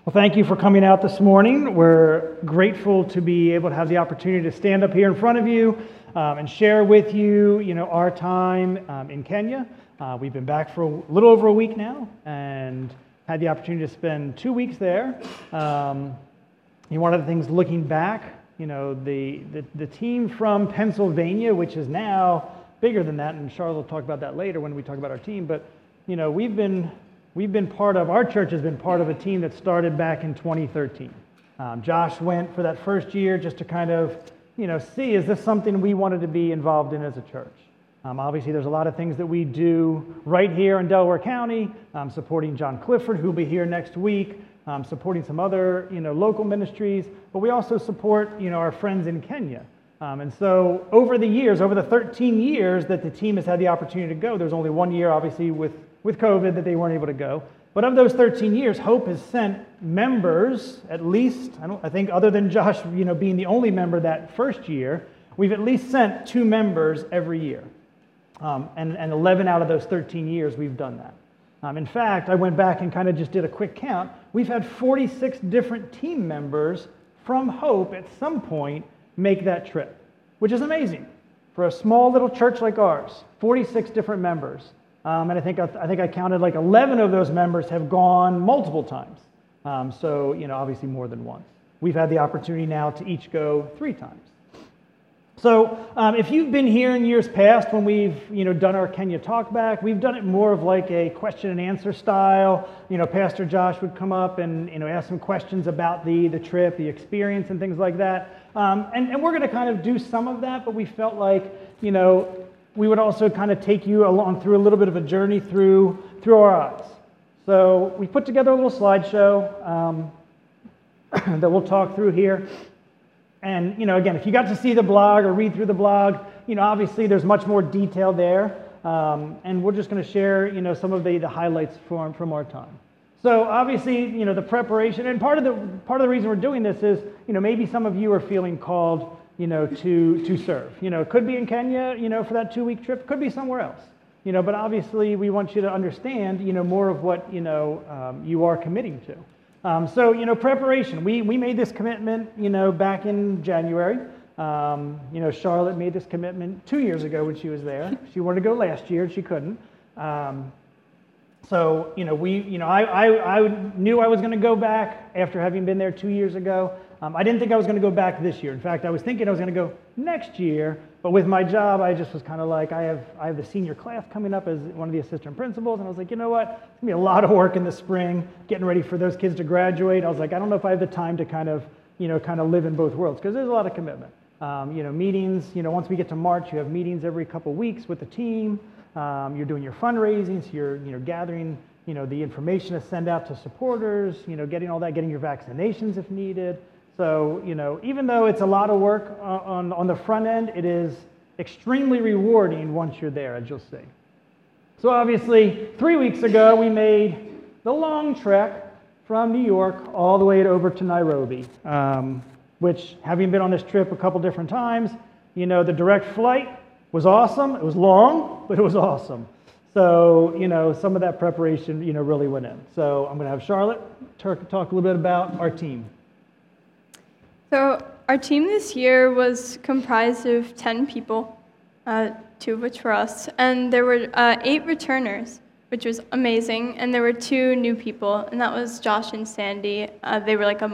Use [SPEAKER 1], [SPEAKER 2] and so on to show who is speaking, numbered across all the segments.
[SPEAKER 1] Well, thank you for coming out this morning. We're grateful to be able to have the opportunity to stand up here in front of you and share with you, our time in Kenya. We've been back for a little over a week now and had the opportunity to spend 2 weeks there. One of the things looking back, the team from Pennsylvania, which is now bigger than that, and Charlotte will talk about that later when we talk about our team, but our church has been part of a team that started back in 2013. Josh went for that first year just to kind of, see, is this something we wanted to be involved in as a church? Obviously, there's a lot of things that we do right here in Delaware County, supporting John Clifford, who'll be here next week, supporting some other, local ministries, but we also support, our friends in Kenya. And so over the 13 years that the team has had the opportunity to go, there's only 1 year, obviously, with COVID that they weren't able to go. But of those 13 years, Hope has sent members, at least, I think other than Josh, being the only member that first year, we've at least sent 2 members every year. And 11 out of those 13 years, we've done that. In fact, I went back and kind of just did a quick count. We've had 46 different team members from Hope at some point make that trip, which is amazing. For a small little church like ours, 46 different members. And I think I counted like 11 of those members have gone multiple times. So, obviously more than once. We've had the opportunity now to each go 3 times. So if you've been here in years past when we've, done our Kenya Talkback, we've done it more of like a question and answer style. Pastor Josh would come up and, ask some questions about the trip, the experience and things like that. And we're going to kind of do some of that, but we felt like, we would also kind of take you along through a little bit of a journey through our eyes. So we put together a little slideshow that we'll talk through here. And, again, if you got to see the blog or read through the blog, obviously there's much more detail there. And we're just going to share, some of the highlights from our time. So obviously, the preparation, and part of the reason we're doing this is, maybe some of you are feeling called, to serve. It could be in Kenya, for that 2-week trip, could be somewhere else. But obviously we want you to understand, more of what, you are committing to. So, preparation. We made this commitment, back in January. Charlotte made this commitment 2 years ago when she was there. She wanted to go last year and she couldn't. So, I knew I was going to go back after having been there 2 years ago. I didn't think I was going to go back this year. In fact, I was thinking I was going to go next year, but with my job, I just was kind of like, I have the senior class coming up as one of the assistant principals, and I was like, you know what? It's going to be a lot of work in the spring, getting ready for those kids to graduate. I was like, I don't know if I have the time to kind of live in both worlds, because there's a lot of commitment. Meetings, once we get to March, you have meetings every couple weeks with the team. You're doing your fundraising, so you're gathering, the information to send out to supporters, getting all that, getting your vaccinations if needed. So, even though it's a lot of work on the front end, it is extremely rewarding once you're there, as you'll see. So obviously, 3 weeks ago, we made the long trek from New York all the way over to Nairobi, which, having been on this trip a couple different times, the direct flight was awesome. It was long, but it was awesome. So, some of that preparation, really went in. So I'm going to have Charlotte talk a little bit about our team.
[SPEAKER 2] So our team this year was comprised of 10 people, 2 of which were us, and there were 8 returners, which was amazing, and there were 2 new people, and that was Josh and Sandy. They were like a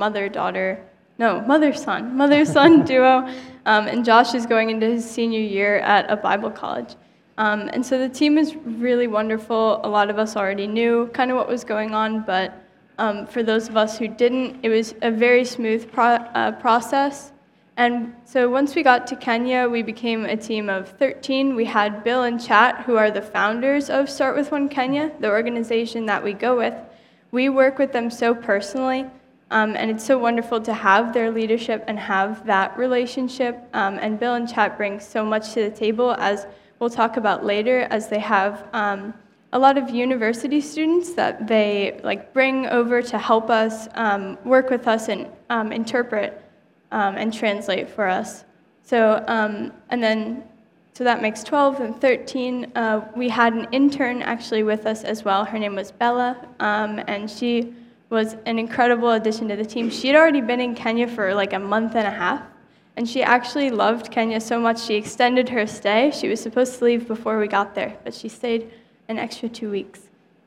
[SPEAKER 2] mother-son duo, and Josh is going into his senior year at a Bible college. And so the team is really wonderful. A lot of us already knew kind of what was going on, but for those of us who didn't, it was a very smooth process. And so once we got to Kenya, we became a team of 13. We had Bill and Chat, who are the founders of Start With One Kenya, the organization that we go with. We work with them so personally, and it's so wonderful to have their leadership and have that relationship. And Bill and Chat bring so much to the table, as we'll talk about later, as they have a lot of university students that they bring over to help us work with us and interpret and translate for us. So so that makes 12 and 13. We had an intern actually with us as well. Her name was Bella, and she was an incredible addition to the team. She had already been in Kenya for like a month and a half, and she actually loved Kenya so much she extended her stay. She was supposed to leave before we got there, but she stayed an extra 2 weeks.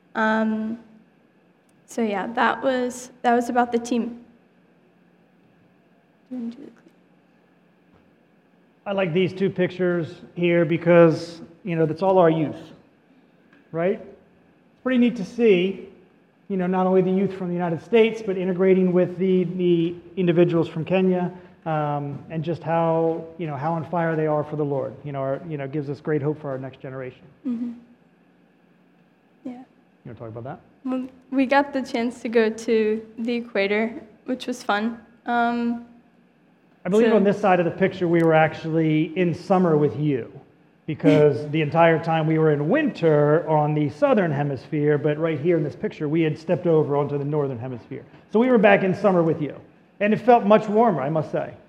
[SPEAKER 2] So yeah, that was about the team.
[SPEAKER 1] I like these two pictures here because, that's all our youth, right? It's pretty neat to see, not only the youth from the United States, but integrating with the individuals from Kenya, and just how on fire they are for the Lord. Gives us great hope for our next generation.
[SPEAKER 2] Mm-hmm. Yeah.
[SPEAKER 1] You want to talk about that?
[SPEAKER 2] Well, we got the chance to go to the equator, which was fun.
[SPEAKER 1] I believe on this side of the picture, we were actually in summer with you, because the entire time we were in winter on the southern hemisphere, but right here in this picture, we had stepped over onto the northern hemisphere. So we were back in summer with you, and it felt much warmer, I must say.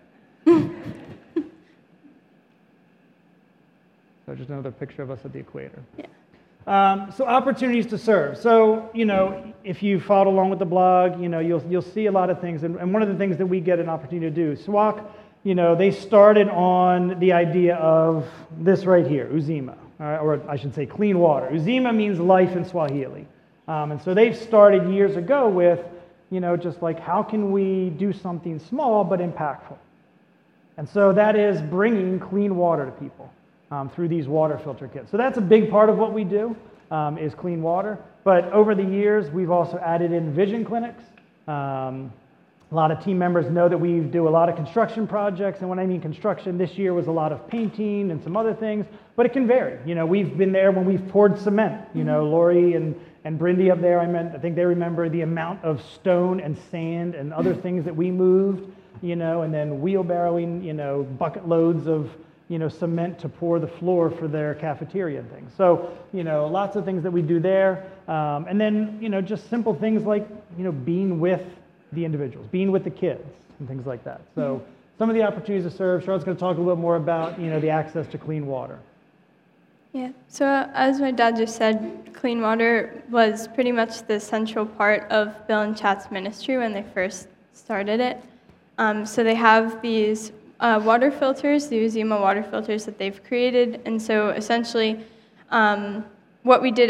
[SPEAKER 1] So just another picture of us at the equator.
[SPEAKER 2] Yeah.
[SPEAKER 1] So opportunities to serve. So, if you followed along with the blog, you'll see a lot of things. And one of the things that we get an opportunity to do, SWAC, they started on the idea of this right here, Uzima, or I should say clean water. Uzima means life in Swahili. And so they've started years ago with, just like how can we do something small but impactful? And so that is bringing clean water to people. Through these water filter kits. So that's a big part of what we do, is clean water. But over the years, we've also added in vision clinics. A lot of team members know that we do a lot of construction projects, and when I mean construction, this year was a lot of painting and some other things, but it can vary. We've been there when we've poured cement. Lori and Brindy up there, I think they remember the amount of stone and sand and other things that we moved, and then wheelbarrowing, bucket loads of cement to pour the floor for their cafeteria and things. So, lots of things that we do there. And then, just simple things like, being with the individuals, being with the kids and things like that. So some of the opportunities to serve, Charlotte's going to talk a little bit more about, the access to clean water.
[SPEAKER 2] Yeah, so as my dad just said, clean water was pretty much the central part of Bill and Chat's ministry when they first started it. So they have these water filters, the Uzima water filters that they've created. And so essentially what we did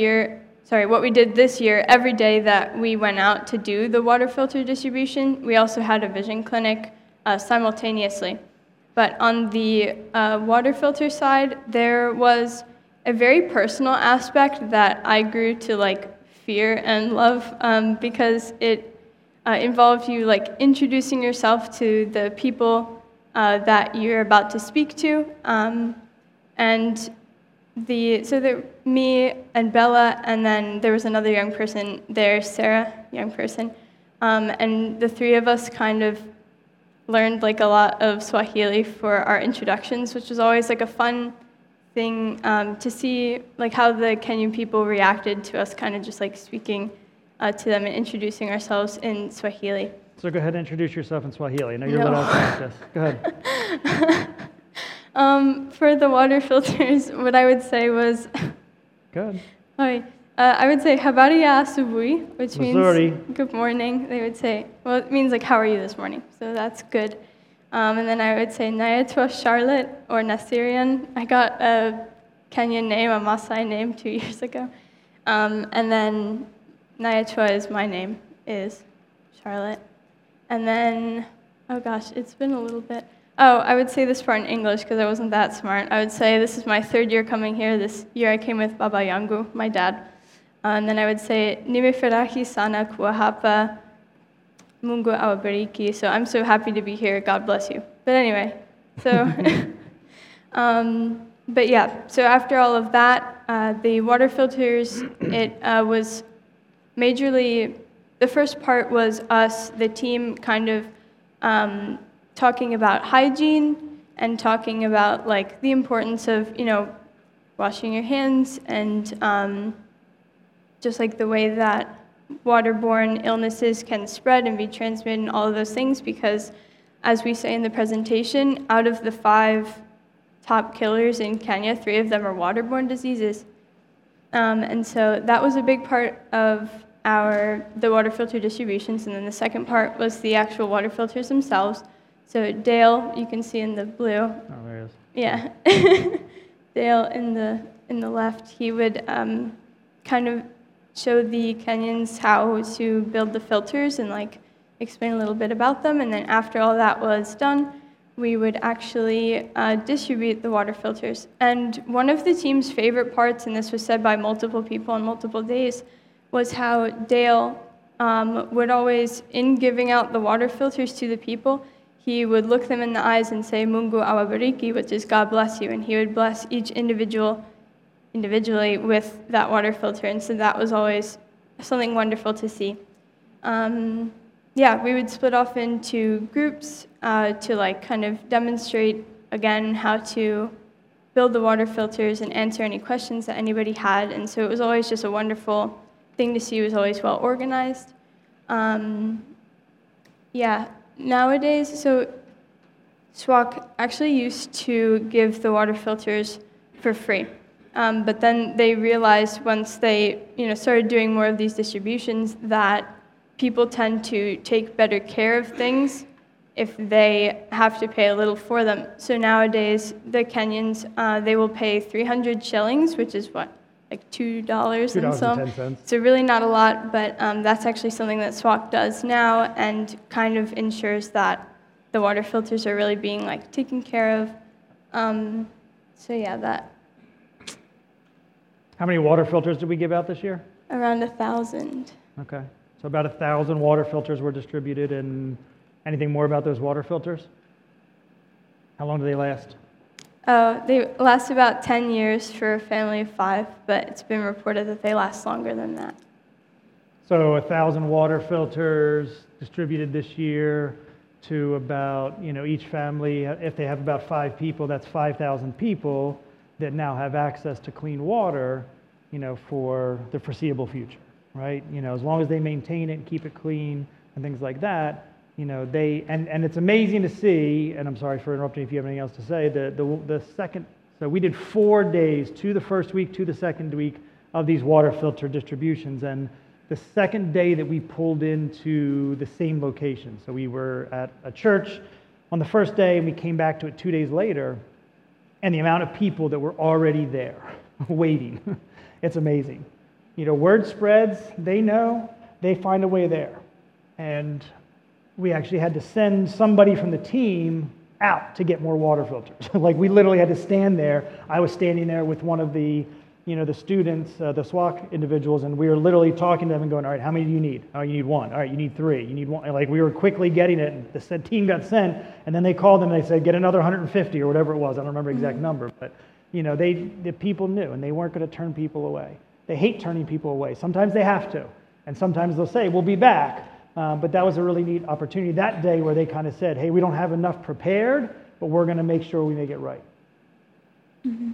[SPEAKER 2] this year, every day that we went out to do the water filter distribution, we also had a vision clinic simultaneously. But on the water filter side, there was a very personal aspect that I grew to fear and love, because it involved you introducing yourself to the people that you're about to speak to, me and Bella, and then there was another young person there, Sarah, young person, and the three of us kind of learned a lot of Swahili for our introductions, which was always a fun thing to see how the Kenyan people reacted to us kind of just speaking to them and introducing ourselves in Swahili.
[SPEAKER 1] So go ahead and introduce yourself in Swahili. I know you're a little out of practice. Go ahead.
[SPEAKER 2] For the water filters, what I would say was...
[SPEAKER 1] Good.
[SPEAKER 2] I would say, habari ya asubuhi, which
[SPEAKER 1] Missouri.
[SPEAKER 2] Means good morning. They would say, well, it means how are you this morning? So that's good. And then I would say, Nayatwa Charlotte or Nasirian. I got a Kenyan name, a Maasai name 2 years ago. And then Nayatwa is my name, is Charlotte. And then, oh gosh, it's been a little bit. Oh, I would say this part in English because I wasn't that smart. I would say this is my third year coming here. This year I came with Baba Yangu, my dad. And then I would say, Nimefurahi sana kuwa hapa, Mungu awabariki. So I'm so happy to be here. God bless you. But anyway, so, but yeah, so after all of that, the water filters, it was majorly, the first part was us, the team, kind of talking about hygiene and talking about the importance of, washing your hands and just the way that waterborne illnesses can spread and be transmitted and all of those things, because as we say in the presentation, out of the 5 top killers in Kenya, 3 of them are waterborne diseases. And so that was a big part of the water filter distributions, and then the second part was the actual water filters themselves. So Dale, you can see in the blue.
[SPEAKER 1] Oh, there it is.
[SPEAKER 2] Yeah, Dale in the left. He would kind of show the Kenyans how to build the filters and like explain a little bit about them. And then after all that was done, we would actually distribute the water filters. And one of the team's favorite parts, and this was said by multiple people on multiple days, was how Dale would always, in giving out the water filters to the people, he would look them in the eyes and say, Mungu awabariki, which is God bless you, and he would bless each individually with that water filter, and so that was always something wonderful to see. Yeah, we would split off into groups to like kind of demonstrate again how to build the water filters and answer any questions that anybody had, and so it was always just a wonderful thing to see. It was always well organized. Yeah, nowadays, so SWAC actually used to give the water filters for free. But then they realized once they started doing more of these distributions that people tend to take better care of things if they have to pay a little for them. So nowadays, the Kenyans, they will pay 300 shillings, which is what, like $2 and some.
[SPEAKER 1] $2.10.
[SPEAKER 2] So really not a lot, but that's actually something that SWAC does now and kind of ensures that the water filters are really being like taken care of. So yeah, that.
[SPEAKER 1] How many water filters did we give out this year?
[SPEAKER 2] Around 1,000.
[SPEAKER 1] Okay. So about 1,000 water filters were distributed, and anything more about those water filters? How long do they last?
[SPEAKER 2] Oh, they last about 10 years for a family of 5, but it's been reported that they last longer than that.
[SPEAKER 1] So 1,000 water filters distributed this year to about, each family, if they have about 5 people, that's 5,000 people that now have access to clean water, for the foreseeable future, right? As long as they maintain it and keep it clean and things like that, and it's amazing to see, and I'm sorry for interrupting if you have anything else to say, the second, so we did 4 days, to the first week, to the second week of these water filter distributions, and the second day that we pulled into the same location, so we were at a church on the first day, and we came back to it 2 days later, and the amount of people that were already there, waiting, it's amazing. Word spreads, they know, they find a way there. And we actually had to send somebody from the team out to get more water filters. Like we literally had to stand there. I was standing there with one of the, the students, the SWAC individuals, and we were literally talking to them and going, all right, how many do you need? Oh, you need 1. All right, you need 3. You need 1. And like we were quickly getting it. And the team got sent, and then they called them and they said, get another 150 or whatever it was. I don't remember the exact number, but the people knew, and they weren't going to turn people away. They hate turning people away. Sometimes they have to, and sometimes they'll say, we'll be back. But that was a really neat opportunity that day where they kind of said, hey, we don't have enough prepared, but we're going to make sure we make it right. Mm-hmm.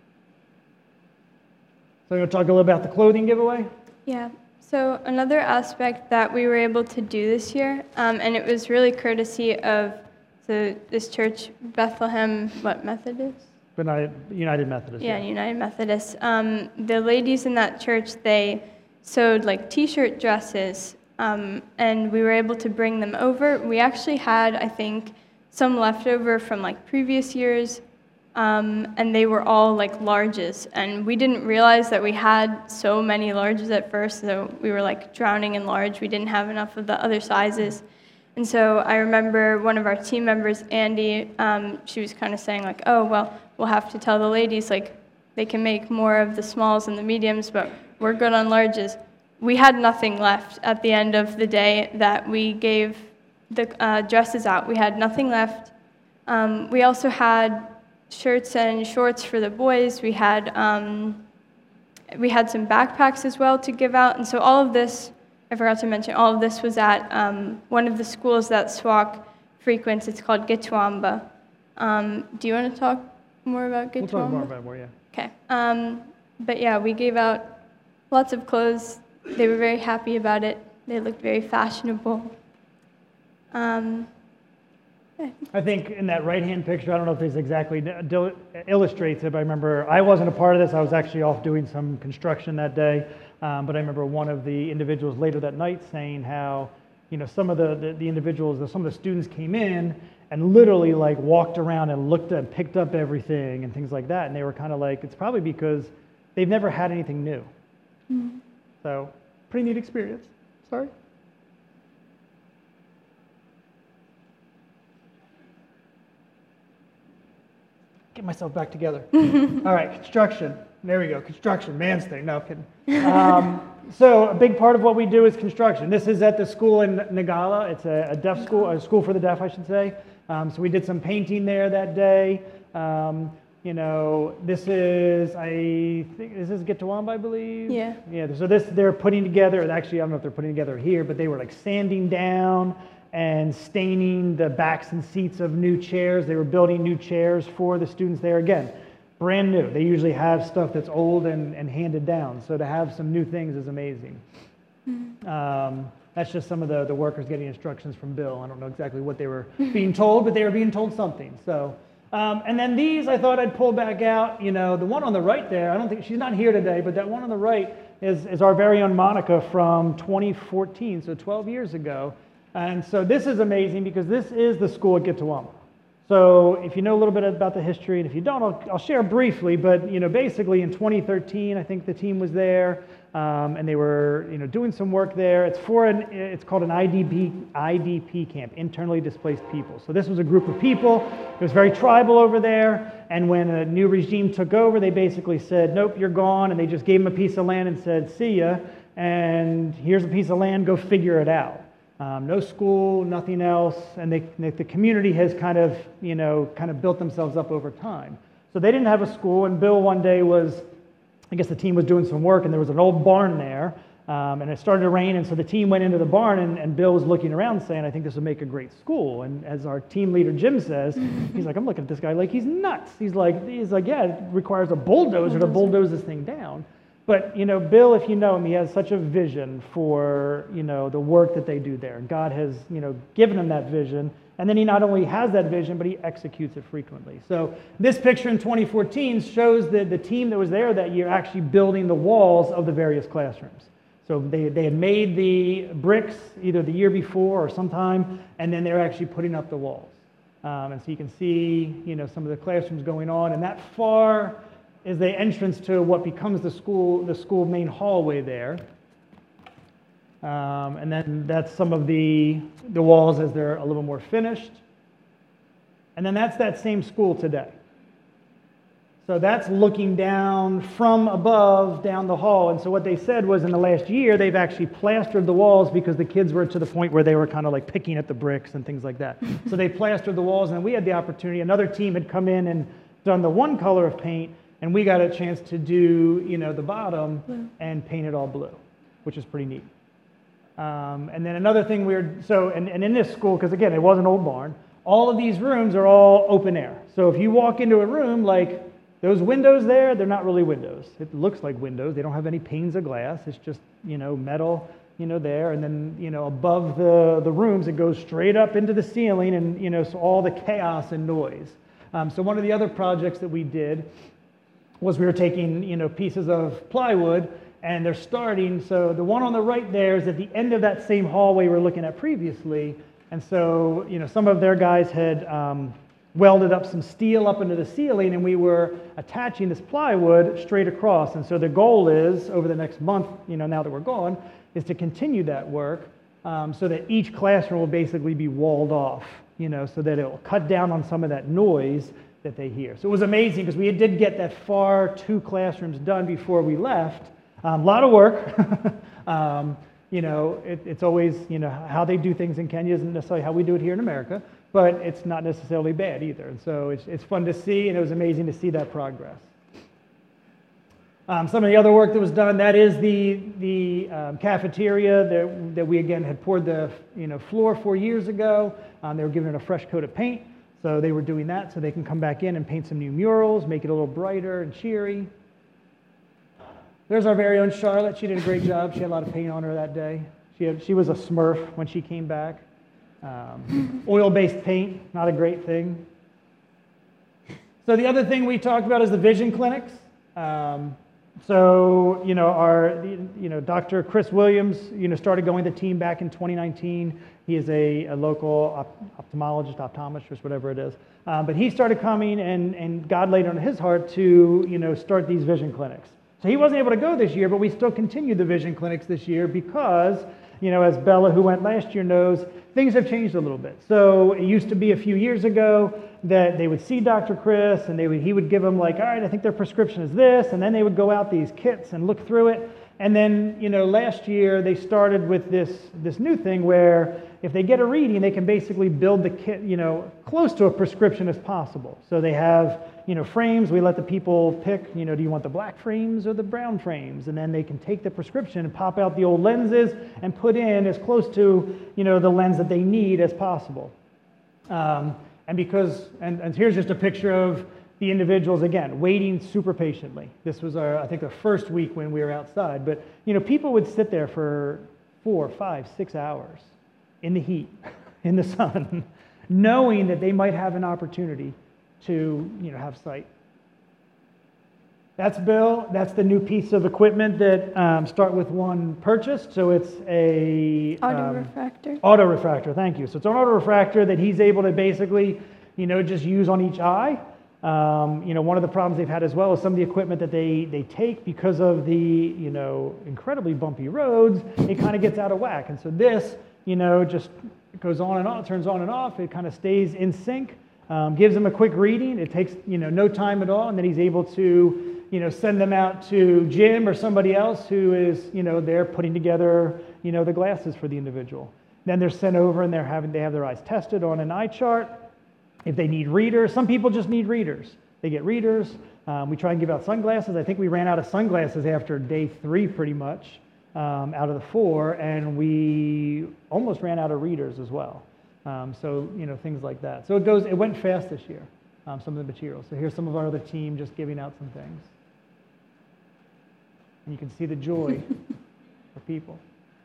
[SPEAKER 1] So you want to talk a little about the clothing giveaway?
[SPEAKER 2] Yeah. So another aspect that we were able to do this year, and it was really courtesy of this church, Bethlehem, Methodist?
[SPEAKER 1] United Methodist.
[SPEAKER 2] Yeah, United Methodist. The ladies in that church, they sewed like T-shirt dresses, and we were able to bring them over. We actually had, I think, some leftover from like previous years, and they were all like larges. And we didn't realize that we had so many larges at first, so we were like drowning in large. We didn't have enough of the other sizes. And so I remember one of our team members, Andy, she was kind of saying like, oh, well, we'll have to tell the ladies like they can make more of the smalls and the mediums, but we're good on larges. We had nothing left at the end of the day that we gave the dresses out. We had nothing left. We also had shirts and shorts for the boys. We had some backpacks as well to give out. And so all of this, I forgot to mention, all of this was at one of the schools that SWAC frequents. It's called Gitwamba. Do you want to talk more about Gitwamba?
[SPEAKER 1] We'll talk more about it more, yeah.
[SPEAKER 2] Okay. But yeah, we gave out lots of clothes. They were very happy about it. They looked very fashionable.
[SPEAKER 1] I think in that right-hand picture, I don't know if this exactly illustrates it, but I remember I wasn't a part of this. I was actually off doing some construction that day. but I remember one of the individuals later that night saying how, some of the individuals, some of the students came in and literally like walked around and looked and picked up everything and things like that. And they were kind of like, it's probably because they've never had anything new. Mm-hmm. So pretty neat experience. Sorry. Get myself back together. All right, construction. There we go, construction, man's thing. No, I'm kidding. So a big part of what we do is construction. This is at the school in Nagala. It's a deaf school, a school for the deaf, I should say. So we did some painting there that day. This is, I think, this is Gitawamba, I believe?
[SPEAKER 2] Yeah.
[SPEAKER 1] Yeah, so they're putting together, actually, I don't know if they're putting together here, but they were like sanding down and staining the backs and seats of new chairs. They were building new chairs for the students there. Again, brand new. They usually have stuff that's old and handed down. So to have some new things is amazing. That's just some of the workers getting instructions from Bill. I don't know exactly what they were being told, but they were being told something. So, and then these I thought I'd pull back out. The one on the right there, I don't think, she's not here today, but that one on the right is our very own Monica from 2014, so 12 years ago. And so this is amazing because this is the school at Gitawamba. So if you know a little bit about the history, and if you don't, I'll share briefly, but basically in 2013, I think the team was there, and they were doing some work there. It's called an IDP camp, internally displaced people. So this was a group of people. It was very tribal over there, and when a new regime took over, they basically said, nope, you're gone, and they just gave them a piece of land and said, see ya, and here's a piece of land, go figure it out. No school, nothing else, and the community has kind of built themselves up over time. So they didn't have a school, and Bill one day I guess the team was doing some work, and there was an old barn there, and it started to rain, and so the team went into the barn, and Bill was looking around saying, I think this would make a great school. And as our team leader, Jim, says, he's like, I'm looking at this guy like he's nuts. He's like, yeah, it requires a bulldozer to bulldoze this thing down. But, Bill, if you know him, he has such a vision for, the work that they do there. God has, given him that vision. And then he not only has that vision, but he executes it frequently. So this picture in 2014 shows the team that was there that year actually building the walls of the various classrooms. So they had made the bricks either the year before or sometime, and then they're actually putting up the walls. And so you can see, some of the classrooms going on. And that far is the entrance to what becomes the school main hallway there. And then that's some of the walls as they're a little more finished. And then that's that same school today. So that's looking down from above down the hall. And so what they said was in the last year, they've actually plastered the walls because the kids were to the point where they were kind of like picking at the bricks and things like that. So they plastered the walls, and we had the opportunity. Another team had come in and done the one color of paint, and we got a chance to do, the bottom and paint it all blue, which is pretty neat. And then another thing and in this school, because again, it was an old barn, all of these rooms are all open air. So if you walk into a room, like those windows there, they're not really windows. It looks like windows. They don't have any panes of glass. It's just, metal, there. And then, above the rooms, it goes straight up into the ceiling and, so all the chaos and noise. So one of the other projects that we did was we were taking, pieces of plywood, and they're starting. So the one on the right there is at the end of that same hallway we were looking at previously. And so, some of their guys had welded up some steel up into the ceiling, and we were attaching this plywood straight across. And so the goal is, over the next month, now that we're gone, is to continue that work so that each classroom will basically be walled off, so that it will cut down on some of that noise that they hear. So it was amazing because we did get that far 2 classrooms done before we left. A lot of work. It's always, how they do things in Kenya isn't necessarily how we do it here in America, but it's not necessarily bad either. And so it's fun to see, and it was amazing to see that progress. Some of the other work that was done, that is the cafeteria that we again had poured the floor 4 years ago. They were given it a fresh coat of paint. So they were doing that so they can come back in and paint some new murals, make it a little brighter and cheery. There's our very own Charlotte. She did a great job. She had a lot of paint on her that day. She was a Smurf when she came back. Oil-based paint, not a great thing. So the other thing we talked about is the vision clinics. So, Dr. Chris Williams, started going to the team back in 2019. He is a local optometrist, whatever it is. But he started coming, and God laid on his heart to, start these vision clinics. So he wasn't able to go this year, but we still continued the vision clinics this year because, as Bella, who went last year, knows, things have changed a little bit. So it used to be a few years ago that they would see Dr. Chris, and he would give them like, all right, I think their prescription is this, and then they would go out these kits and look through it. And then, last year they started with this new thing where if they get a reading, they can basically build the kit, close to a prescription as possible. So they have, frames. We let the people pick, do you want the black frames or the brown frames? And then they can take the prescription and pop out the old lenses and put in as close to, the lens that they need as possible. And here's just a picture of the individuals, again, waiting super patiently. This was I think the first week when we were outside, but people would sit there for 4, 5, 6 hours in the heat, in the sun, knowing that they might have an opportunity to have sight. That's Bill. That's the new piece of equipment that Start With One purchased. So it's a
[SPEAKER 2] autorefractor.
[SPEAKER 1] Autorefractor, thank you. So it's an autorefractor that he's able to basically, just use on each eye. One of the problems they've had as well is some of the equipment that they take because of the, incredibly bumpy roads, it kind of gets out of whack. And so this, just goes on and off, turns on and off. It kind of stays in sync, gives them a quick reading. It takes, no time at all. And then he's able to, send them out to Jim or somebody else who is, there putting together, the glasses for the individual. Then they're sent over and they have their eyes tested on an eye chart. If they need readers, some people just need readers. They get readers. We try and give out sunglasses. I think we ran out of sunglasses after day 3 pretty much out of the 4, and we almost ran out of readers as well. So, things like that. So it went fast this year, some of the materials. So here's some of our other team just giving out some things. And you can see the joy of people.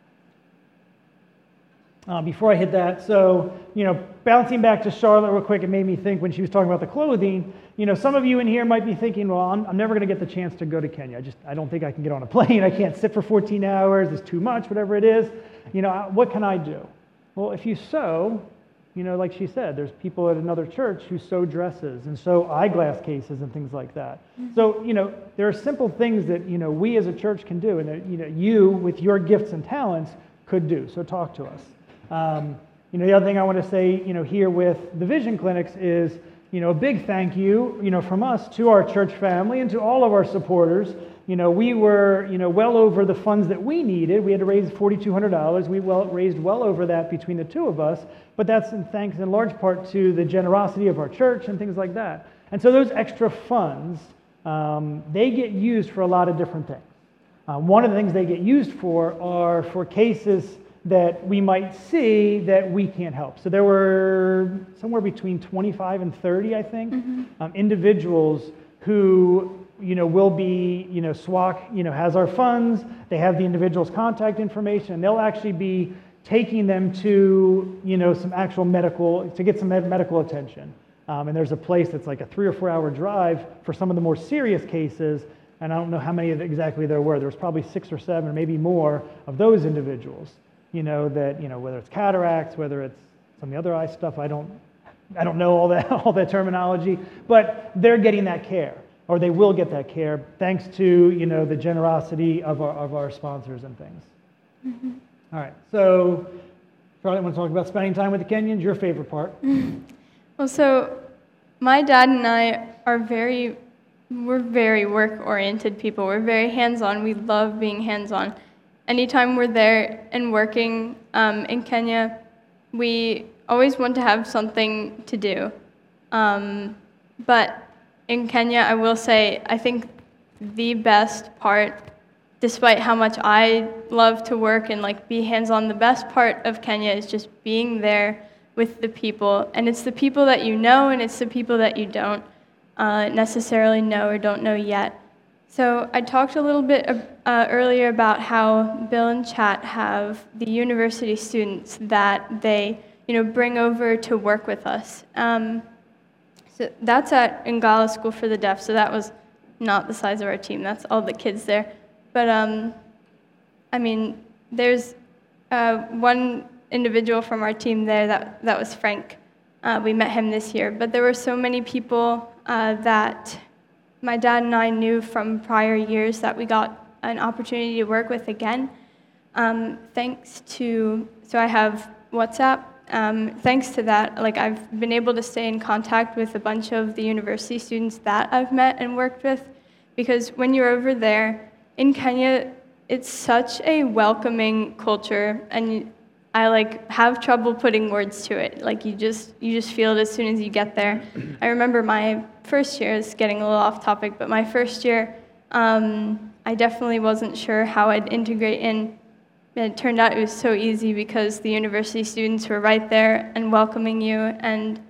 [SPEAKER 1] Before I hit that, so, bouncing back to Charlotte real quick, it made me think when she was talking about the clothing, some of you in here might be thinking, well, I'm never going to get the chance to go to Kenya. I don't think I can get on a plane. I can't sit for 14 hours. It's too much, whatever it is. What can I do? Well, if you sew, like she said, there's people at another church who sew dresses and sew eyeglass cases and things like that. Mm-hmm. So, there are simple things that, we as a church can do and that, you with your gifts and talents could do. So talk to us. The other thing I want to say, here with the Vision Clinics is, a big thank you, from us to our church family and to all of our supporters. We were, well over the funds that we needed. We had to raise $4,200. We raised well over that between the two of us, but that's thanks in large part to the generosity of our church and things like that. And so those extra funds, they get used for a lot of different things. One of the things they get used for are for cases that we might see that we can't help. So there were somewhere between 25 and 30, I think, individuals who, will be, SWAC, has our funds. They have the individual's contact information. And they'll actually be taking them to, some actual to get some medical attention. And there's a place that's like a 3 or 4 hour drive for some of the more serious cases. And I don't know how many exactly there were. There was probably 6 or 7 or maybe more of those individuals. Whether it's cataracts, whether it's some of the other eye stuff, I don't know all that terminology, but they're getting that care, or they will get that care thanks to the generosity of our sponsors and things. Mm-hmm. All right, so Charlotte, want to talk about spending time with the Kenyans? Your favorite part?
[SPEAKER 2] Well, so my dad and I we're very work-oriented people. We're very hands-on. We love being hands-on. Anytime we're there and working in Kenya, we always want to have something to do. But in Kenya, I will say, I think the best part, despite how much I love to work and be hands-on, the best part of Kenya is just being there with the people. And it's the people that you know, and it's the people that you don't necessarily know or don't know yet. So I talked a little bit earlier about how Bill and Chat have the university students that they, bring over to work with us. So that's at Ngala School for the Deaf. So that was not the size of our team. That's all the kids there. But I mean, there's one individual from our team there that was Frank. We met him this year. But there were so many people that my dad and I knew from prior years that we got an opportunity to work with again. So I have WhatsApp. Thanks to that, I've been able to stay in contact with a bunch of the university students that I've met and worked with, because when you're over there in Kenya, it's such a welcoming culture, and I have trouble putting words to it. You just feel it as soon as you get there. I remember my first year, is getting a little off topic, but my first year, I definitely wasn't sure how I'd integrate in. And it turned out it was so easy because the university students were right there and welcoming you. And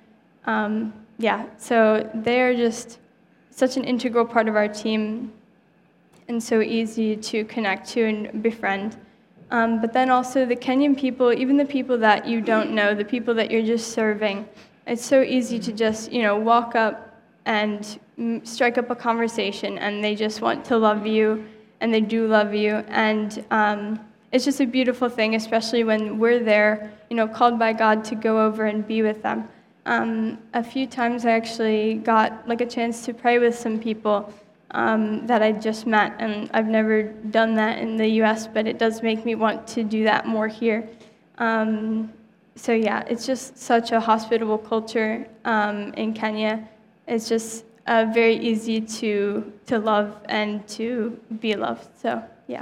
[SPEAKER 2] so they're just such an integral part of our team and so easy to connect to and befriend. But then also the Kenyan people, even the people that you don't know, the people that you're just serving, it's so easy to just, walk up and strike up a conversation, and they just want to love you, and they do love you. And it's just a beautiful thing, especially when we're there, called by God to go over and be with them. A few times I actually got a chance to pray with some people that I just met, and I've never done that in the U.S., but it does make me want to do that more here. So yeah, it's just such a hospitable culture in Kenya. It's just very easy to love and to be loved. So yeah.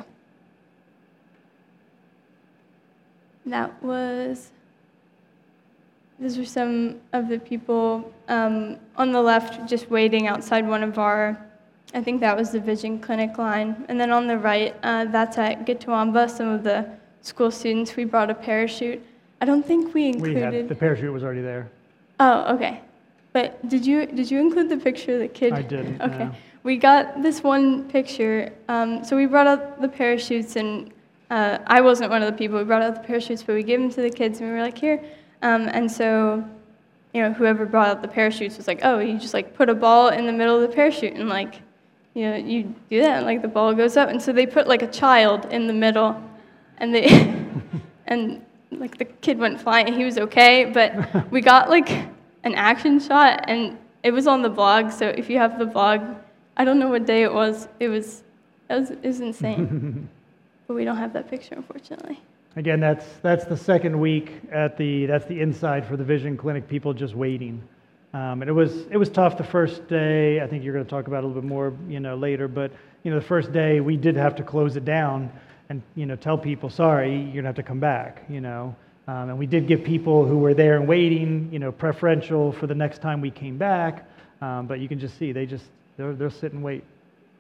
[SPEAKER 2] Those were some of the people on the left just waiting outside one of our, I think that was the Vision Clinic line. And then on the right, that's at Gitawamba, some of the school students. We brought a parachute. I don't think we included...
[SPEAKER 1] The parachute was already there.
[SPEAKER 2] Oh, okay. But did you include the picture of the kid?
[SPEAKER 1] I didn't.
[SPEAKER 2] Okay.
[SPEAKER 1] No.
[SPEAKER 2] We got this one picture. So we brought out the parachutes, and I wasn't one of the people who brought out the parachutes, but we gave them to the kids, and we were like, here. And so, whoever brought out the parachutes was like, oh, you just put a ball in the middle of the parachute, and you do that, and the ball goes up. And so they put a child in the middle, and they, and the kid went flying, and he was okay, but we got an action shot, and it was on the blog. So if you have the blog, I don't know what day it was. It was insane. But we don't have that picture, unfortunately.
[SPEAKER 1] Again, that's the second week that's the inside for the Vision Clinic people just waiting. And it was tough the first day. I think you're going to talk about it a little bit more, later. But the first day we did have to close it down and tell people, sorry, you're gonna have to come back. And we did give people who were there and waiting, preferential for the next time we came back. But you can just see they'll sit and wait.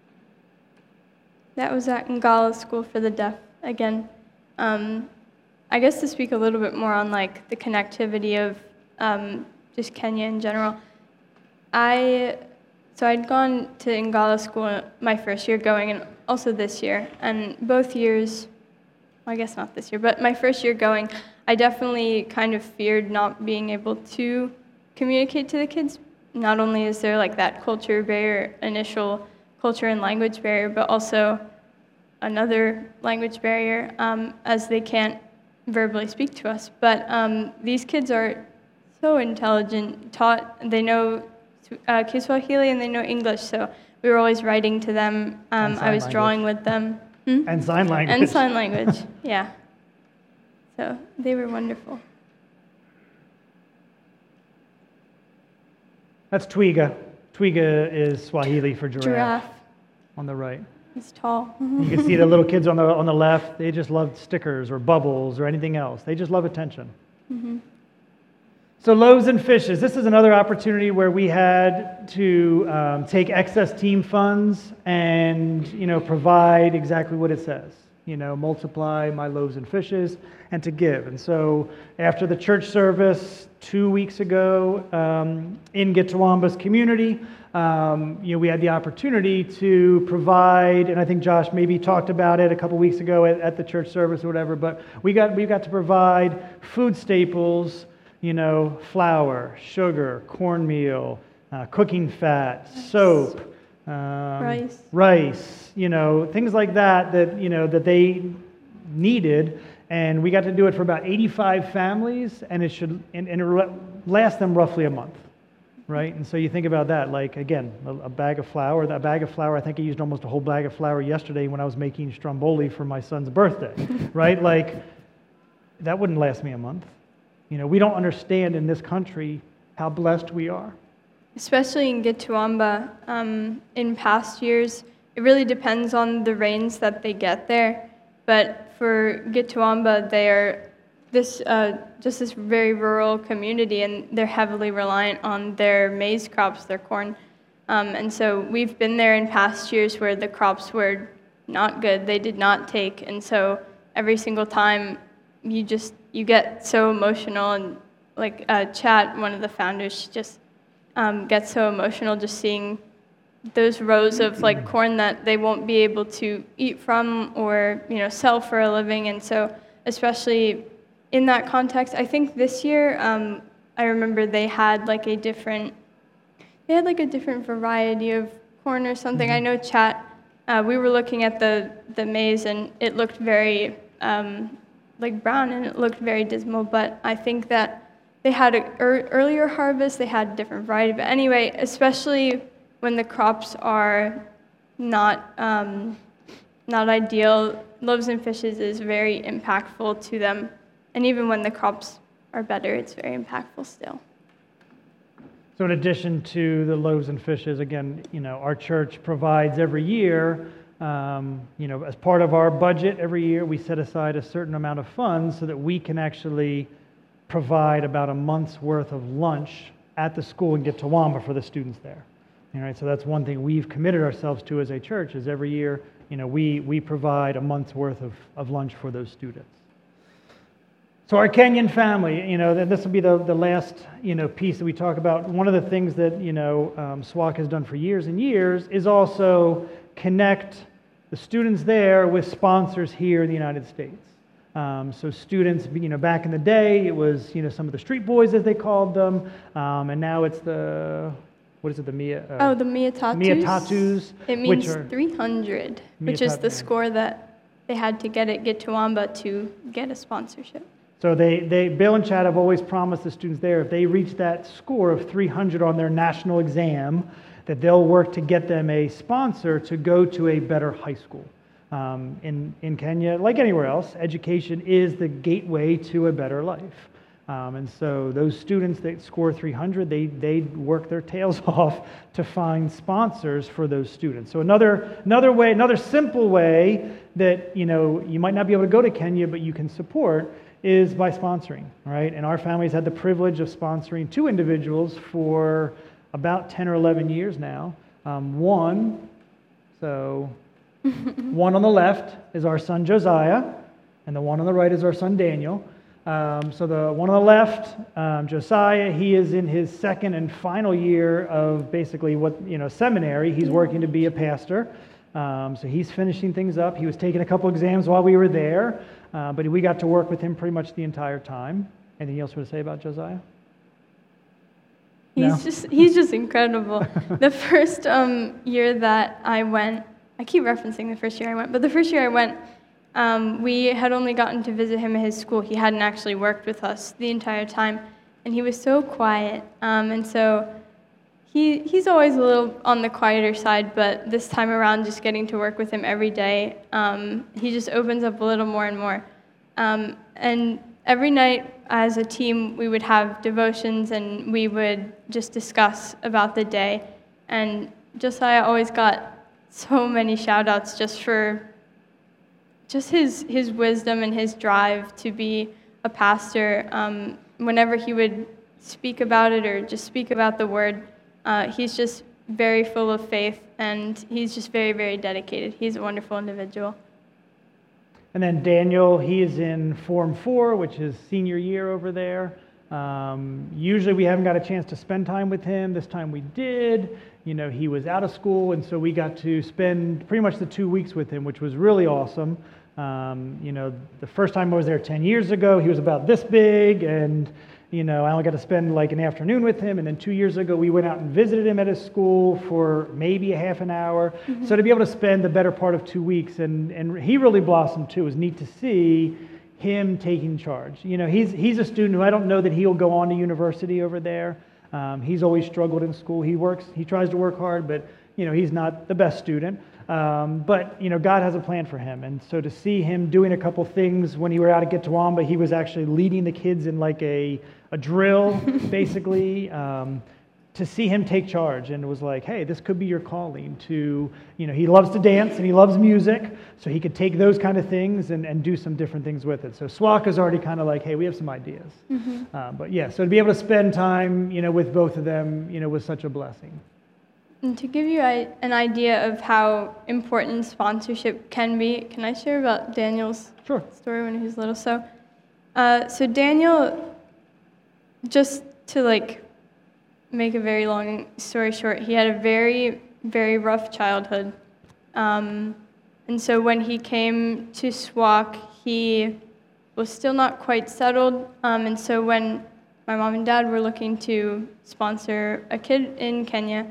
[SPEAKER 2] That was at Ngala School for the Deaf again. I guess to speak a little bit more on the connectivity of just Kenya in general. So I'd gone to Ngala School my first year going, and also this year. And both years, well, I guess not this year, but my first year going, I definitely kind of feared not being able to communicate to the kids. Not only is there that culture barrier, initial culture and language barrier, but also another language barrier, as they can't verbally speak to us. But these kids are so intelligent, they know Kiswahili and they know English, so we were always writing to them. I was drawing with them.
[SPEAKER 1] And sign language.
[SPEAKER 2] And sign language, yeah. So they were wonderful.
[SPEAKER 1] That's Twiga. Twiga is Swahili for giraffe.
[SPEAKER 2] Giraffe.
[SPEAKER 1] On the right.
[SPEAKER 2] He's tall.
[SPEAKER 1] You can see the little kids on the left. They just love stickers or bubbles or anything else. They just love attention.
[SPEAKER 2] Mm-hmm.
[SPEAKER 1] So loaves and fishes. This is another opportunity where we had to take excess team funds and provide exactly what it says. Multiply my loaves and fishes, and to give. And so after the church service 2 weeks ago in Gitawamba's community, we had the opportunity to provide, and I think Josh maybe talked about it a couple weeks ago at the church service or whatever, but we got to provide food staples, flour, sugar, cornmeal, cooking fat, soap, rice, things like that that they needed. And we got to do it for about 85 families, and it last them roughly a month, right? And so you think about that, like, again, a bag of flour. That bag of flour, I think I used almost a whole bag of flour yesterday when I was making stromboli for my son's birthday, right? Like, that wouldn't last me a month. We don't understand in this country how blessed we are.
[SPEAKER 2] Especially in Gitwamba, in past years, it really depends on the rains that they get there. But for Gitwamba, they are just this very rural community, and they're heavily reliant on their maize crops, their corn. And so we've been there in past years where the crops were not good. They did not take. And so every single time you get so emotional, and like Chat, one of the founders, she just gets so emotional just seeing those rows of like corn that they won't be able to eat from or sell for a living. And so especially in that context, I think this year I remember they had like a different variety of corn or something. I know Chat, we were looking at the maize, and it looked very like brown, and it looked very dismal, but I think that they had an earlier harvest, they had a different variety. But anyway, especially when the crops are not ideal, Loaves and Fishes is very impactful to them. And even when the crops are better, it's very impactful still.
[SPEAKER 1] So in addition to the Loaves and Fishes, again, our church provides every year, as part of our budget every year, we set aside a certain amount of funds so that we can actually provide about a month's worth of lunch at the school in Gitwamba for the students there. All right, so that's one thing we've committed ourselves to as a church, is every year, we provide a month's worth of lunch for those students. So our Kenyan family, this will be the last, piece that we talk about. One of the things that, SWAC has done for years and years is also connect the students there with sponsors here in the United States. So students, back in the day, it was, some of the street boys, as they called them, and now it's the Mia?
[SPEAKER 2] The Mia Tatus.
[SPEAKER 1] Mia Tatus.
[SPEAKER 2] It means 300, which is the score that they had to get at Gitwamba to get a sponsorship.
[SPEAKER 1] So Bill and Chad have always promised the students there, if they reach that score of 300 on their national exam, that they'll work to get them a sponsor to go to a better high school. In Kenya, like anywhere else, education is the gateway to a better life. And so those students that score 300, they work their tails off to find sponsors for those students. So another simple way that you might not be able to go to Kenya, but you can support, is by sponsoring, right? And our family's had the privilege of sponsoring 2 individuals for about 10 or 11 years now. One on the left is our son Josiah, and the one on the right is our son Daniel. So the one on the left, Josiah, he is in his second and final year of basically seminary. He's working to be a pastor. So he's finishing things up. He was taking a couple exams while we were there, but we got to work with him pretty much the entire time. Anything else you want to say about Josiah?
[SPEAKER 2] He's just incredible. The first year that I went, I keep referencing the first year I went, but the first year I went, we had only gotten to visit him at his school. He hadn't actually worked with us the entire time, and he was so quiet. And so he's always a little on the quieter side, but this time around, just getting to work with him every day, he just opens up a little more and more. And every night as a team, we would have devotions, and we would just discuss about the day. And Josiah always got so many shout-outs just for his wisdom and his drive to be a pastor. Whenever he would speak about it or just speak about the word, he's just very full of faith, and he's just very, very dedicated. He's a wonderful individual.
[SPEAKER 1] And then Daniel, he is in Form 4, which is senior year over there. Usually we haven't got a chance to spend time with him. This time we did. He was out of school, and so we got to spend pretty much the 2 weeks with him, which was really awesome. The first time I was there 10 years ago, he was about this big, and I only got to spend like an afternoon with him. And then 2 years ago, we went out and visited him at his school for maybe a half an hour. So to be able to spend the better part of 2 weeks, and he really blossomed too. It was neat to see him taking charge. He's a student who I don't know that he'll go on to university over there. He's always struggled in school. He tries to work hard, but he's not the best student. But God has a plan for him, and so to see him doing a couple things when he were out at Getawamba, he was actually leading the kids in like a drill, basically. To see him take charge, and it was like, hey, this could be your calling to, he loves to dance and he loves music, so he could take those kind of things and do some different things with it. So SWAC is already kind of like, hey, we have some ideas. But yeah, so to be able to spend time, with both of them, was such a blessing.
[SPEAKER 2] And to give you an idea of how important sponsorship can be, can I share about Daniel's story when he was little? So Daniel, just to make a very long story short, he had a very, very rough childhood. And so when he came to SWAC, he was still not quite settled. And so when my mom and dad were looking to sponsor a kid in Kenya,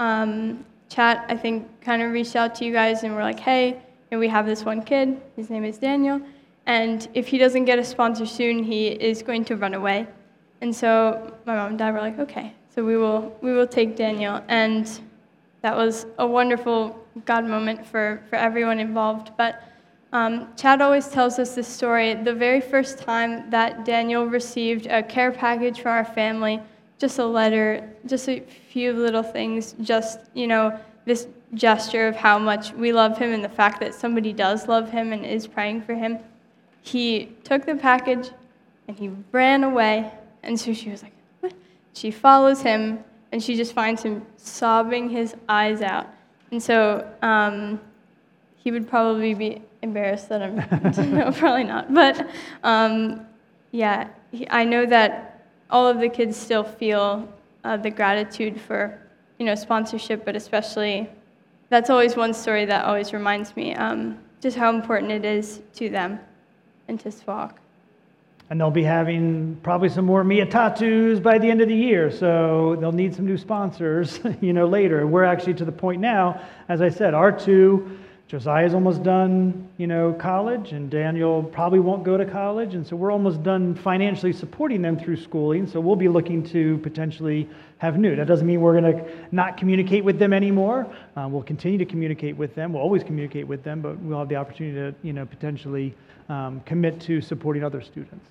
[SPEAKER 2] Chat, I think, kind of reached out to you guys and were like, hey, we have this one kid, his name is Daniel, and if he doesn't get a sponsor soon, he is going to run away. And so my mom and dad were like, okay, so we will take Daniel. And that was a wonderful God moment for everyone involved. But Chad always tells us this story. The very first time that Daniel received a care package from our family, just a letter, just a few little things, just, this gesture of how much we love him and the fact that somebody does love him and is praying for him. He took the package and he ran away. And so she was like, what? She follows him and she just finds him sobbing his eyes out. And so he would probably be embarrassed that I'm, no, probably not. But yeah, I know that all of the kids still feel the gratitude for, sponsorship, but especially, that's always one story that always reminds me just how important it is to them and to SWAC.
[SPEAKER 1] And they'll be having probably some more Mia tattoos by the end of the year, so they'll need some new sponsors, later. We're actually to the point now, as I said, our two, Josiah's almost done, college, and Daniel probably won't go to college, and so we're almost done financially supporting them through schooling, so we'll be looking to potentially have new. That doesn't mean we're going to not communicate with them anymore. We'll continue to communicate with them. We'll always communicate with them, but we'll have the opportunity to, potentially commit to supporting other students.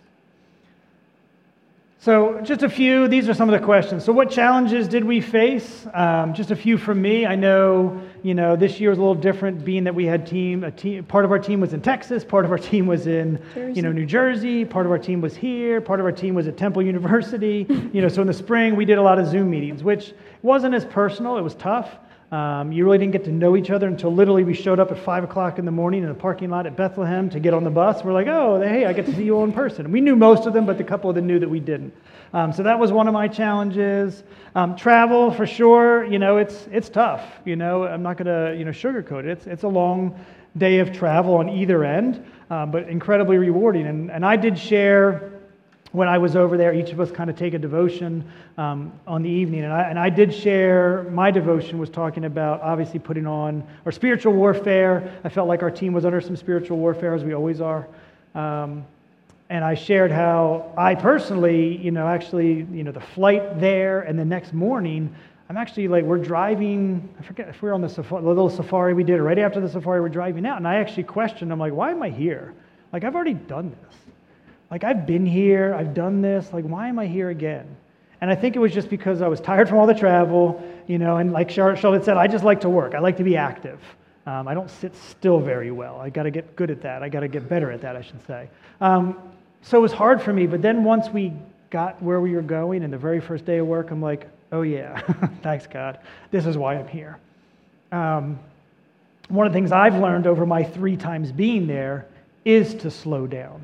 [SPEAKER 1] So just a few, these are some of the questions. So what challenges did we face? Just a few from me. I know, this year was a little different being that we had part of our team was in Texas, part of our team was in, New Jersey, part of our team was here, part of our team was at Temple University. So in the spring we did a lot of Zoom meetings, which wasn't as personal, it was tough. You really didn't get to know each other until literally we showed up at 5 o'clock in the morning in a parking lot at Bethlehem to get on the bus. We're like, oh, hey, I get to see you all in person. And we knew most of them, but a couple of them knew that we didn't. So that was one of my challenges. Travel, for sure, it's tough. I'm not going to, sugarcoat it. It's a long day of travel on either end, but incredibly rewarding. And I did share, when I was over there, each of us kind of take a devotion on the evening. And I did share, my devotion was talking about obviously putting on our spiritual warfare. I felt like our team was under some spiritual warfare, as we always are. And I shared how I personally, the flight there and the next morning, I'm actually we're driving, I forget if we were on the little safari we did, right after the safari we're driving out. And I actually questioned, I'm like, why am I here? I've already done this. I've been here, I've done this, why am I here again? And I think it was just because I was tired from all the travel, and like Charlotte said, I just like to work. I like to be active. I don't sit still very well. I got to get good at that. I got to get better at that, I should say. So it was hard for me, but then once we got where we were going and the very first day of work, I'm like, oh yeah, thanks God. This is why I'm here. One of the things I've learned over my 3 times being there is to slow down.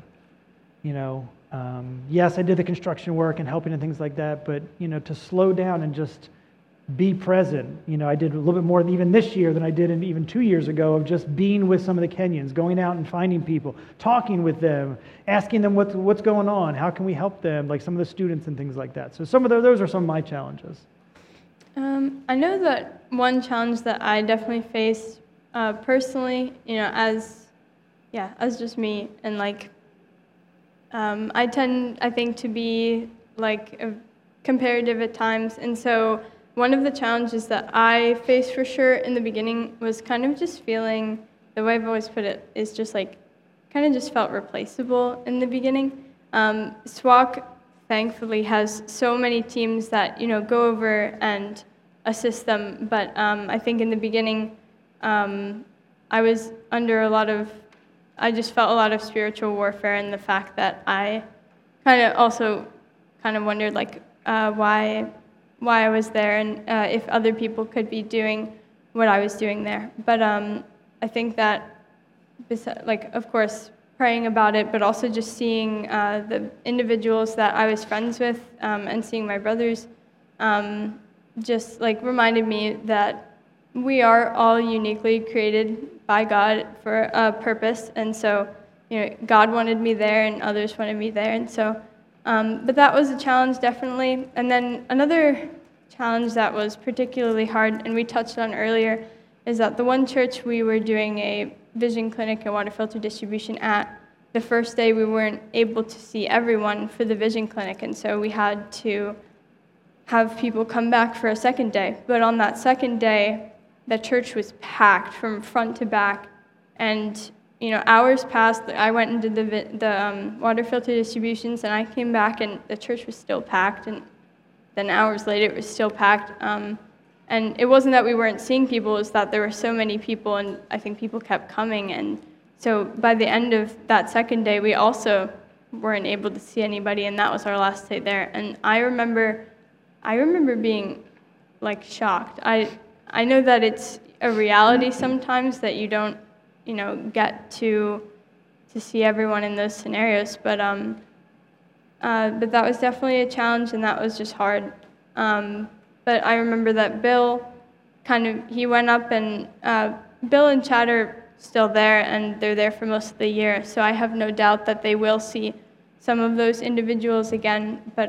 [SPEAKER 1] Yes, I did the construction work and helping and things like that, but, to slow down and just be present. I did a little bit more even this year than I did even 2 years ago of just being with some of the Kenyans, going out and finding people, talking with them, asking them what's going on, how can we help them, like some of the students and things like that. So some of those are some of my challenges.
[SPEAKER 2] I know that one challenge that I definitely faced personally, as just me, and I tend, I think, to be comparative at times, and so one of the challenges that I faced for sure in the beginning was kind of just feeling, the way I've always put it, is just kind of just felt replaceable in the beginning. SWAC, thankfully, has so many teams that, go over and assist them, but I think in the beginning, I was under I just felt a lot of spiritual warfare, and the fact that I also wondered, why I was there, and if other people could be doing what I was doing there. But I think that, of course, praying about it, but also just seeing the individuals that I was friends with and seeing my brothers just reminded me that we are all uniquely created by God for a purpose, and so God wanted me there, and others wanted me there, and so. But that was a challenge, definitely. And then another challenge that was particularly hard, and we touched on earlier, is that the one church we were doing a vision clinic and water filter distribution at, the first day we weren't able to see everyone for the vision clinic, and so we had to have people come back for a second day. But on that second day, the church was packed from front to back, and hours passed. I went and did the water filter distributions, and I came back, and the church was still packed. And then hours later, it was still packed. And it wasn't that we weren't seeing people; it was that there were so many people, and I think people kept coming. And so by the end of that second day, we also weren't able to see anybody, and that was our last day there. And I remember being shocked. I know that it's a reality sometimes that you don't get to see everyone in those scenarios, but that was definitely a challenge, and that was just hard. But I remember that Bill he went up, and Bill and Chad are still there, and they're there for most of the year, so I have no doubt that they will see some of those individuals again, but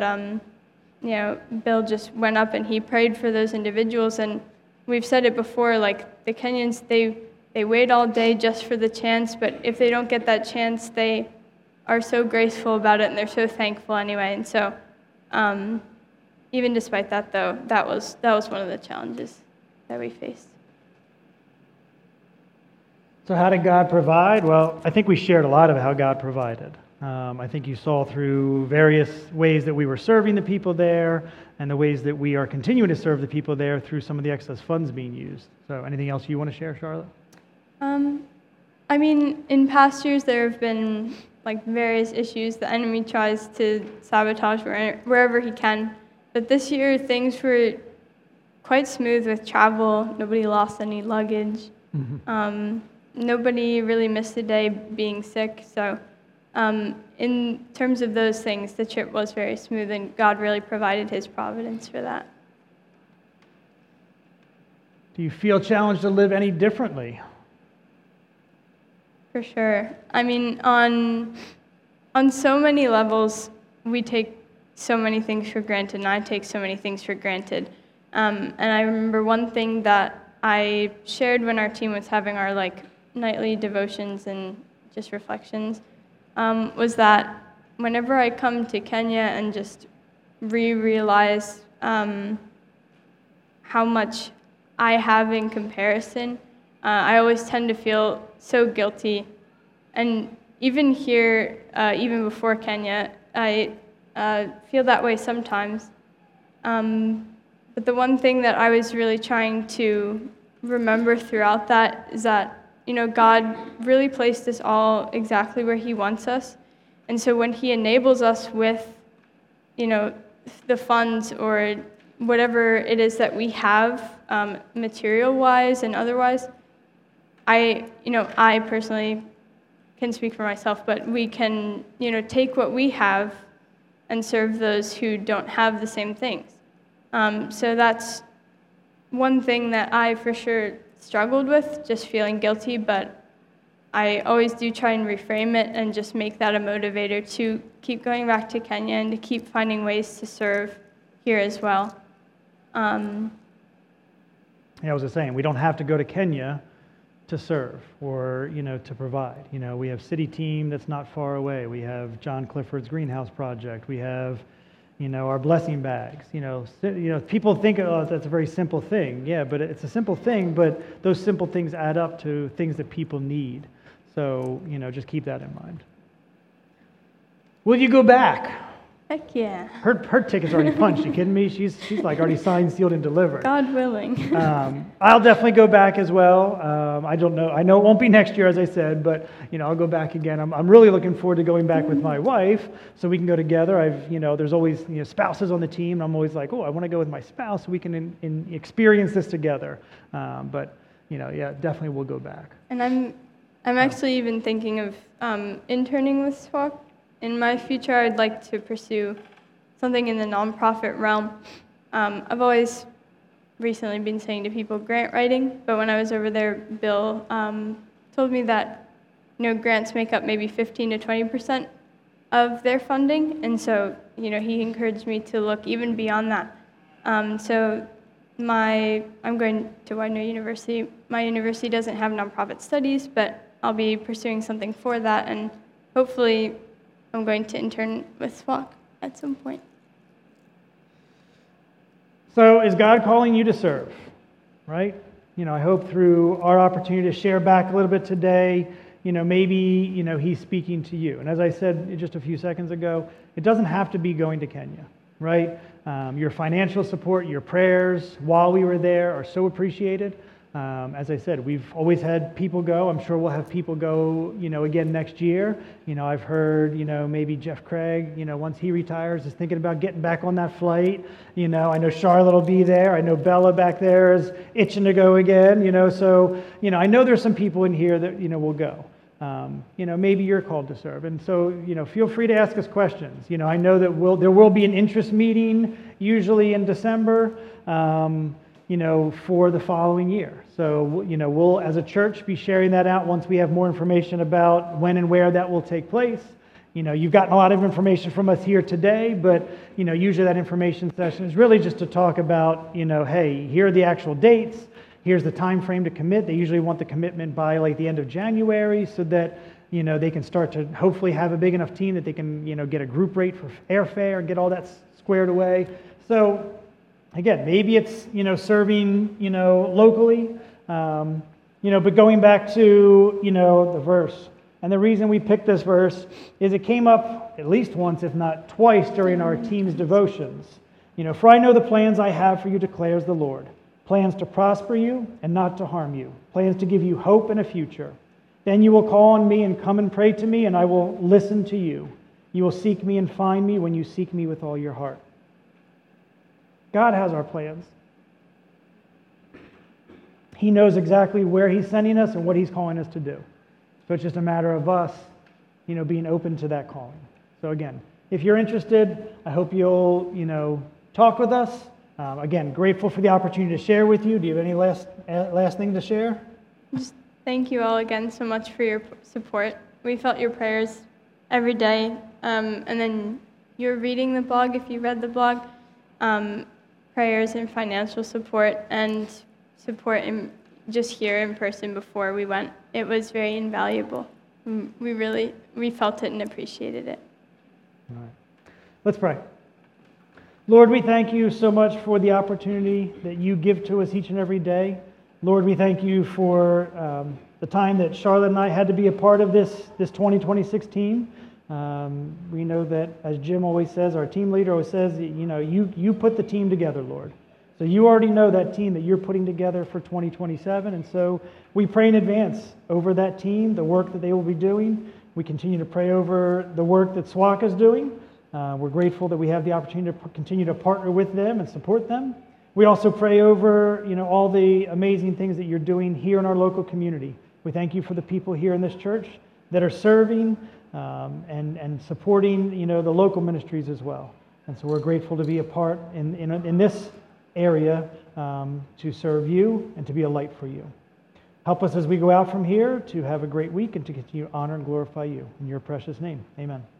[SPEAKER 2] Bill just went up and he prayed for those individuals, and we've said it before, the Kenyans, they wait all day just for the chance, but if they don't get that chance, they are so graceful about it, and they're so thankful anyway. And so, even despite that, though, that was one of the challenges that we faced.
[SPEAKER 1] So how did God provide? Well, I think we shared a lot of how God provided. I think you saw through various ways that we were serving the people there, and the ways that we are continuing to serve the people there through some of the excess funds being used. So anything else you want to share, Charlotte?
[SPEAKER 2] In past years, there have been various issues. The enemy tries to sabotage wherever he can. But this year, things were quite smooth with travel. Nobody lost any luggage. Mm-hmm. Nobody really missed a day being sick. So in terms of those things, the trip was very smooth, and God really provided his providence for that.
[SPEAKER 1] Do you feel challenged to live any differently?
[SPEAKER 2] For sure. On so many levels, we take so many things for granted, and I take so many things for granted. And I remember one thing that I shared when our team was having our nightly devotions and just reflections, was that whenever I come to Kenya and just realize how much I have in comparison, I always tend to feel so guilty. And even here, even before Kenya, I feel that way sometimes. But the one thing that I was really trying to remember throughout that is that, God really placed us all exactly where he wants us. And so when he enables us with, the funds or whatever it is that we have, material-wise and otherwise, I personally can speak for myself, but we can, take what we have and serve those who don't have the same things. So that's one thing that I for sure struggled with, just feeling guilty, but I always do try and reframe it and just make that a motivator to keep going back to Kenya and to keep finding ways to serve here as well.
[SPEAKER 1] Yeah, I was just saying, we don't have to go to Kenya to serve or, to provide. We have City Team that's not far away. We have John Clifford's Greenhouse Project. We have, our blessing bags. People think, oh, that's a very simple thing. Yeah, but it's a simple thing, but those simple things add up to things that people need. So, just keep that in mind. Will you go back?
[SPEAKER 2] Heck yeah.
[SPEAKER 1] Her ticket's already punched. You kidding me? She's like already signed, sealed, and delivered.
[SPEAKER 2] God willing.
[SPEAKER 1] I'll definitely go back as well. I don't know. I know it won't be next year, as I said, but I'll go back again. I'm really looking forward to going back with my wife, so we can go together. There's always spouses on the team. And I'm always like, oh, I want to go with my spouse so we can experience this together. But yeah, definitely we'll go back.
[SPEAKER 2] And I'm actually even thinking of interning with SWAC. In my future, I'd like to pursue something in the nonprofit realm. I've always recently been saying to people grant writing, but when I was over there, Bill told me that grants make up maybe 15 to 20% of their funding, and so he encouraged me to look even beyond that. So I'm going to Widener University. My university doesn't have nonprofit studies, but I'll be pursuing something for that, and hopefully I'm going to intern with SWAC at some point.
[SPEAKER 1] So is God calling you to serve, right? I hope through our opportunity to share back a little bit today, maybe, he's speaking to you. And as I said just a few seconds ago, it doesn't have to be going to Kenya, right? Your financial support, your prayers while we were there are so appreciated. As I said, we've always had people go. I'm sure we'll have people go, again next year. I've heard, maybe Jeff Craig, once he retires, is thinking about getting back on that flight. I know Charlotte will be there. I know Bella back there is itching to go again. So, I know there's some people in here that, will go. Maybe you're called to serve. And so, feel free to ask us questions. I know that there will be an interest meeting usually in December. For the following year. So, we'll, as a church, be sharing that out once we have more information about when and where that will take place. You've gotten a lot of information from us here today, but, usually that information session is really just to talk about, hey, here are the actual dates. Here's the time frame to commit. They usually want the commitment by like the end of January so that, they can start to hopefully have a big enough team that they can, get a group rate for airfare and get all that squared away. So, again, maybe it's, serving, locally, but going back to, the verse. And the reason we picked this verse is it came up at least once, if not twice, during our team's devotions. For I know the plans I have for you, declares the Lord. Plans to prosper you and not to harm you. Plans to give you hope and a future. Then you will call on me and come and pray to me, and I will listen to you. You will seek me and find me when you seek me with all your heart. God has our plans. He knows exactly where He's sending us and what He's calling us to do. So it's just a matter of us, being open to that calling. So again, if you're interested, I hope you'll, talk with us. Again, grateful for the opportunity to share with you. Do you have any last thing to share?
[SPEAKER 2] Just thank you all again so much for your support. We felt your prayers every day. And then you're reading the blog, if you read the blog. Prayers and financial support and support just here in person before we went. It was very invaluable. We felt it and appreciated it.
[SPEAKER 1] All right. Let's pray. Lord, we thank you so much for the opportunity that you give to us each and every day. Lord, we thank you for the time that Charlotte and I had to be a part of this 2026 team. We know that, as Jim always says, our team leader always says, you put the team together, Lord. So you already know that team that you're putting together for 2027. And so we pray in advance over that team, the work that they will be doing. We continue to pray over the work that SWAC is doing. We're grateful that we have the opportunity to continue to partner with them and support them. We also pray over, all the amazing things that you're doing here in our local community. We thank you for the people here in this church that are serving and supporting, the local ministries as well. And so we're grateful to be a part in this area to serve you and to be a light for you. Help us as we go out from here to have a great week and to continue to honor and glorify you. In your precious name, amen.